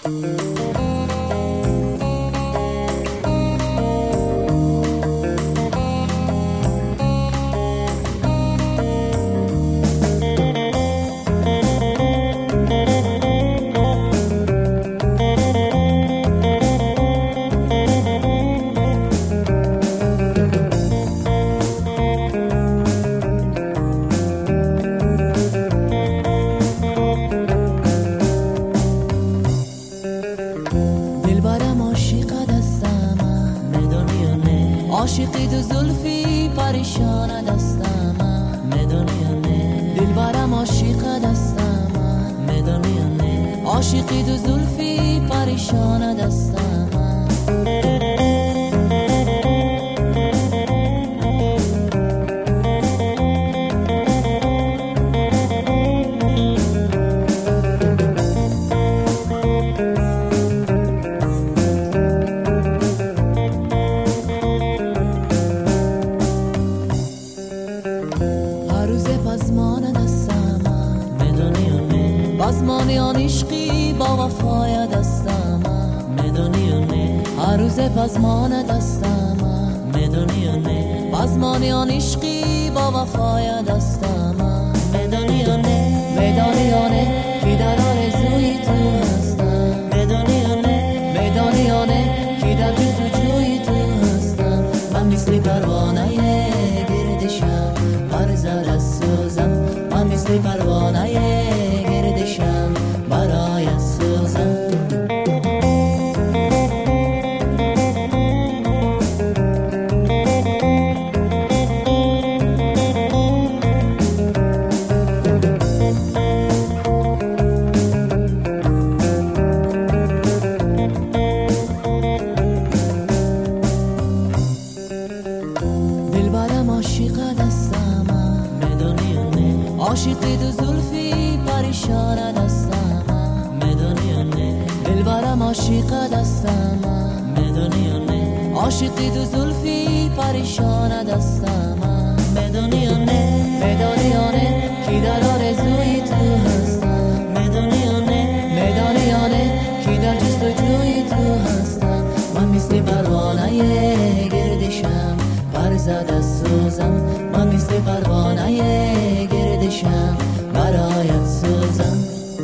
عاشقی دو زلفی پریشان دستم میدونی یا نه دلبرم عاشق دستم میدونی یا نه عاشقی دو زلفی پریشان دستم بزمانی آن عشقی با وفای دستم میدونی یا نه هر روز بزمان دستم میدونی یا نه بزمانی آن عشقی با وفای دستم میدونی یا نه میدونی یا نه کی در آرزوی تو هستم میدونی یا نه میدونی یا نه کی در جستجوی تو هستم من مثل پروانه گردشم هر ذره سوزم من مثل پروانه گردشم برایت سوزم دلبرم عاشق دستم میدونی یا نه عاشقی دو زلفی پریشان دستم میدونی یا نه دلبرم عاشق دستم میدونی یا نه عاشقی دو زلفی پریشان دستم میدونی یا نه میدونی یا نه کی در آرزوی تو هستم میدونی یا نه میدونی یا نه کی در جستجوی تو هستم من مثل پروانه گردشم پر زده سوزم من مثل پروانه گردشم برایت سوزم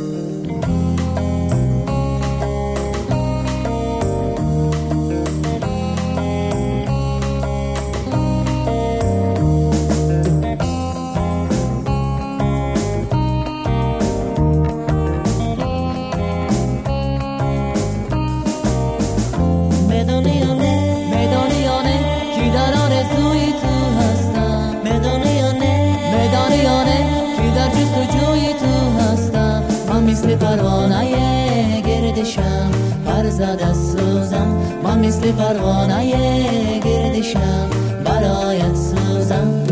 میدونی یا نه میدونی یا نه کی در آرزوی تو هستم میدونی یا نه میدونی یا نه کی در جستجوی تو هستم من مثل پروانه گردشم پر زده سوزم من مثل پروانه گردشم برایت سوزم